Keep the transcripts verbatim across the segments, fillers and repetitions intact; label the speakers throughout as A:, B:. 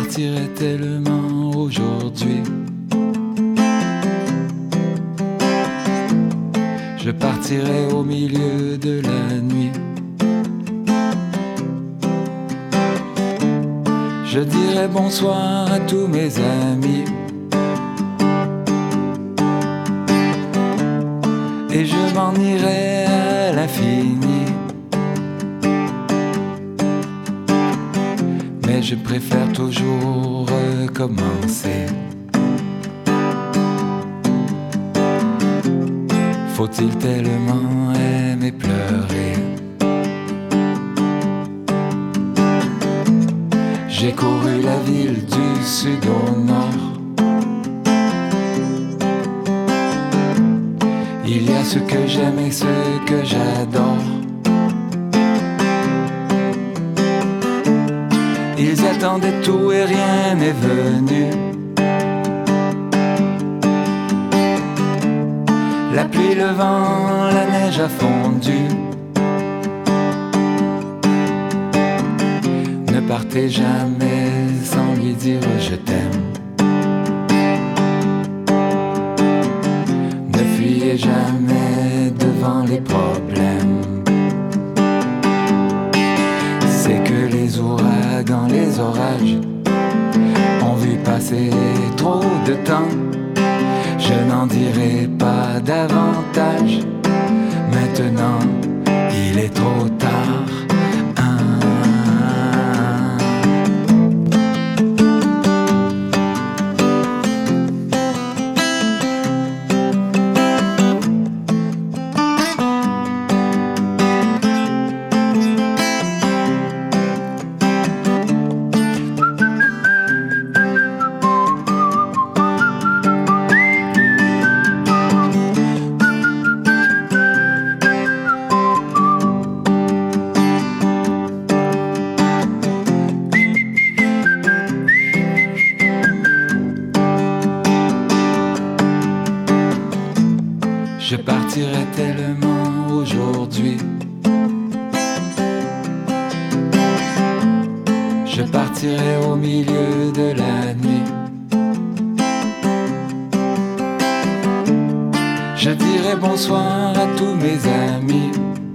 A: partirai tellement aujourd'hui. Je partirai au milieu de la nuit. Je dirai bonsoir à tous mes amis. Et je m'en irai à l'infini. Mais je préfère toujours recommencer. Faut-il tellement aimer pleurer? J'ai couru la ville du sud au nord. Il y a ce que j'aime et ce que j'adore. Ils attendaient tout et rien n'est venu. La pluie, le vent, la neige a fondu. Ne partez jamais sans lui dire je t'aime. Ne fuyez jamais devant les problèmes. C'est que les ouragans, les orages ont vu passer trop de temps. Je n'en dirai pas davantage. Maintenant, il est trop tard. Je partirai tellement aujourd'hui. Je partirai au milieu de la nuit. Je dirai bonsoir à tous mes amis.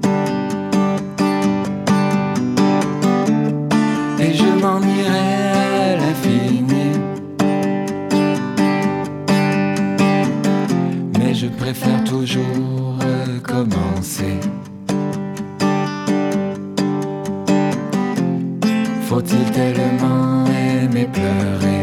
A: Et je m'en irai à l'infini. Mais je préfère toujours recommencer. Faut-il tellement aimer pleurer?